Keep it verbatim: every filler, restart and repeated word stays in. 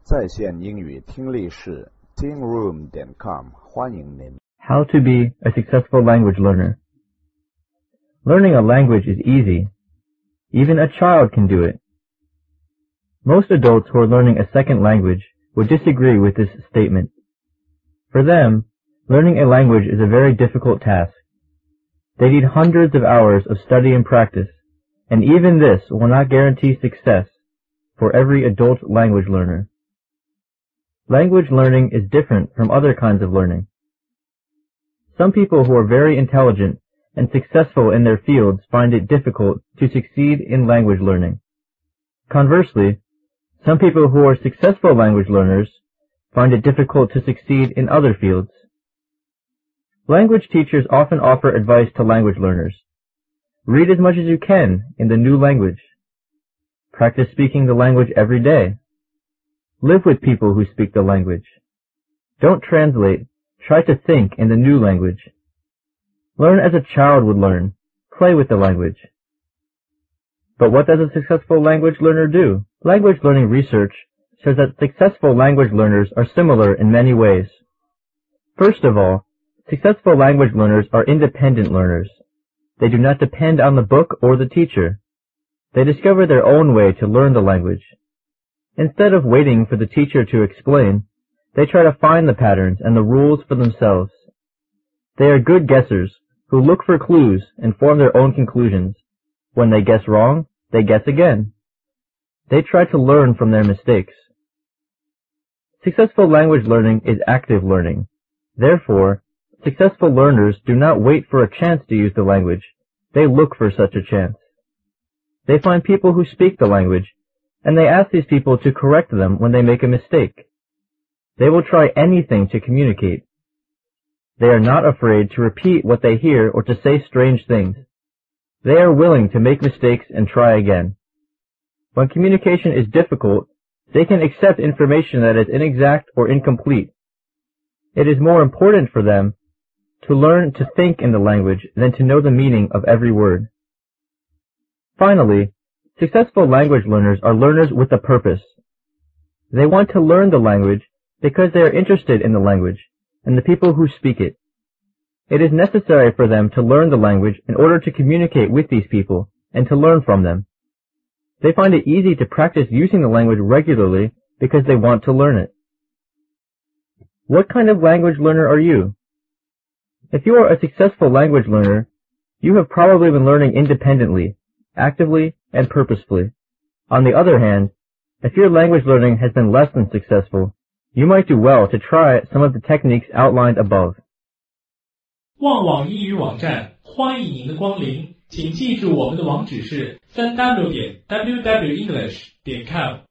在线英语听力室 teen room 点 com 欢迎您。 How to be a successful language learner. Learning a language is easy. Even a child can do it. Most adults who are learning a second language would disagree with this statement. For them, learning a language is a very difficult task. They need hundreds of hours of study and practice, and even this will not guarantee success for every adult language learner. Language learning is different from other kinds of learning. Some people who are very intelligent and successful in their fields find it difficult to succeed in language learning. Conversely, some people who are successful language learners find it difficult to succeed in other fields. Language teachers often offer advice to language learners. Read as much as you can in the new language. Practice speaking the language every day. Live with people who speak the language. Don't translate. Try to think in the new language. Learn as a child would learn. Play with the language. But what does a successful language learner do? Language learning research shows that successful language learners are similar in many ways. First of all, successful language learners are independent learners. They do not depend on the book or the teacher. They discover their own way to learn the language. Instead of waiting for the teacher to explain, they try to find the patterns and the rules for themselves. They are good guessers who look for clues and form their own conclusions. When they guess wrong, they guess again. They try to learn from their mistakes. Successful language learning is active learning. Therefore, successful learners do not wait for a chance to use the language. They look for such a chance. They find people who speak the language, and they ask these people to correct them when they make a mistake. They will try anything to communicate. They are not afraid to repeat what they hear or to say strange things. They are willing to make mistakes and try again. When communication is difficult, they can accept information that is inexact or incomplete. It is more important for them to learn to think in the language than to know the meaning of every word. Finally, successful language learners are learners with a purpose. They want to learn the language because they are interested in the language and the people who speak it. It is necessary for them to learn the language in order to communicate with these people and to learn from them. They find it easy to practice using the language regularly because they want to learn it. What kind of language learner are you? If you are a successful language learner, you have probably been learning independently, actively, and purposefully. On the other hand, if your language learning has been less than successful, you might do well to try some of the techniques outlined above. 旺网英语网站欢迎您的光临，请记住我们的网址是 三 w 点 w w english 点 com。